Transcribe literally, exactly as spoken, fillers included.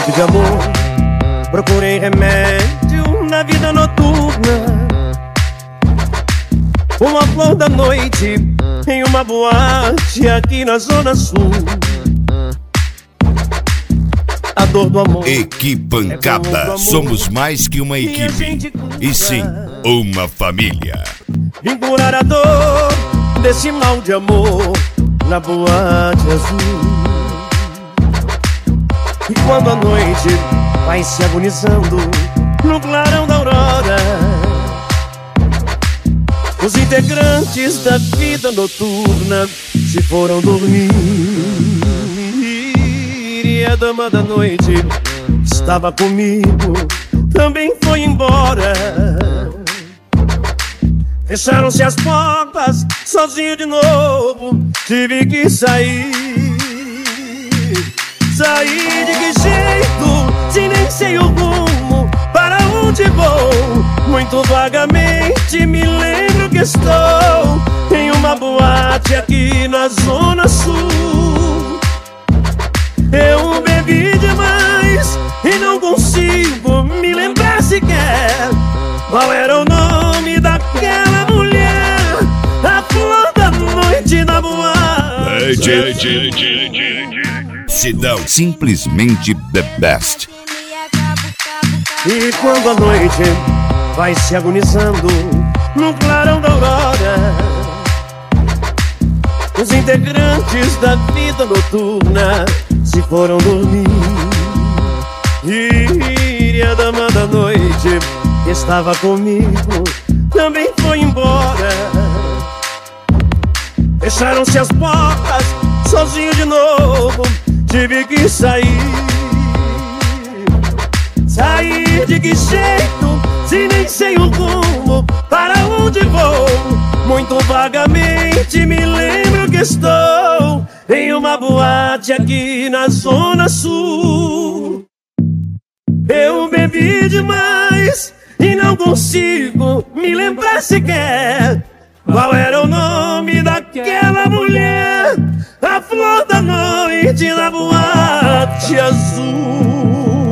de amor, procurei remédio na vida noturna. Uma flor da noite em uma boate aqui na Zona Sul. A dor do amor. Equipancada, é somos mais que uma equipe, e sim, uma família. Vim curar a dor desse mal de amor na boate azul. E quando a noite vai se agonizando no clarão da aurora, os integrantes da vida noturna se foram dormir. E a dama da noite estava comigo, também foi embora. Fecharam-se as portas, sozinho de novo, tive que sair. Sair de que jeito, se nem sei o rumo, para onde vou? Muito vagamente me lembro que estou em uma boate aqui na Zona Sul. Eu bebi demais e não consigo me lembrar sequer qual era o nome daquela mulher, a flor da noite na boate. Sidão, simplesmente the best. E quando a noite vai se agonizando no clarão da aurora, os integrantes da vida noturna se foram dormir. E a dama da noite que estava comigo também foi embora. Fecharam-se as portas, sozinho de novo, tive que sair. Sair de que jeito, se nem sei o rumo, para onde vou? Muito vagamente me lembro que estou em uma boate aqui na Zona Sul. Eu bebi demais e não consigo me lembrar sequer qual era o nome daquela mulher, a flor da noite na boate azul.